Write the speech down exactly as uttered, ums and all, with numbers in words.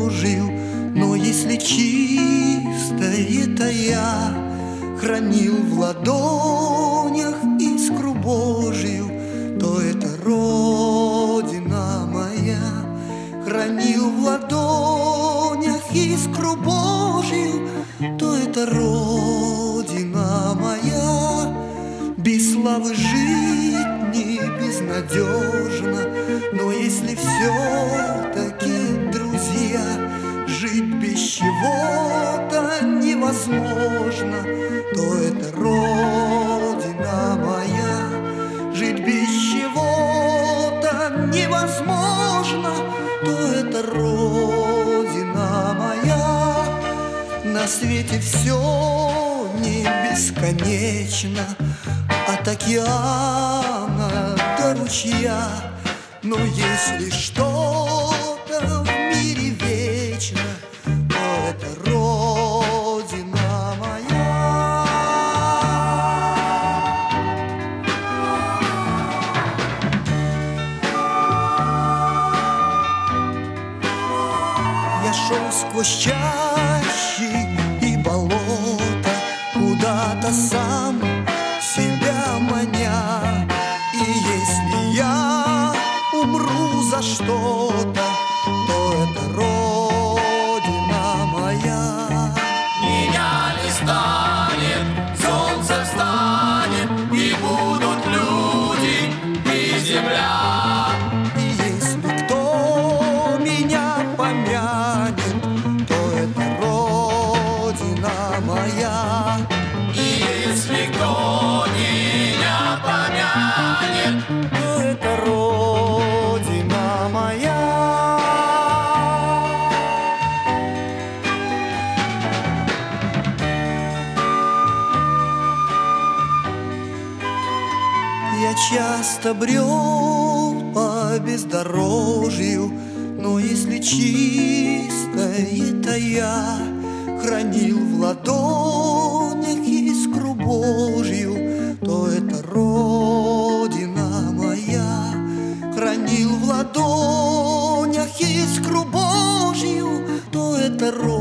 Божию. Но если чистое-то я хранил в ладонях искру Божию, то это Родина моя. Хранил в ладонях искру Божию, то это Родина моя. Без славы жить не безнадежно, но если все-таки, друзья, жить без чего-то невозможно, то это Родина моя. Жить без чего-то невозможно, то это Родина моя. На свете все не бесконечно, от океана до ручья. Но если что-то в мире вечно, то это Родина моя. Я шел сквозь чащи и болота, куда-то сам себя маня. И если я умру за что-то, то это Родина моя. Меня не станет, солнце встанет, и будут люди и земля. И если кто меня помянет, то это Родина моя. И если кто меня помянет, то это Родина моя. Я часто брел по бездорожью, но если чистое-то я хранил в ладонях искру Божью, то это Родина моя. Хранил в ладонях искру Божью, то это Родина.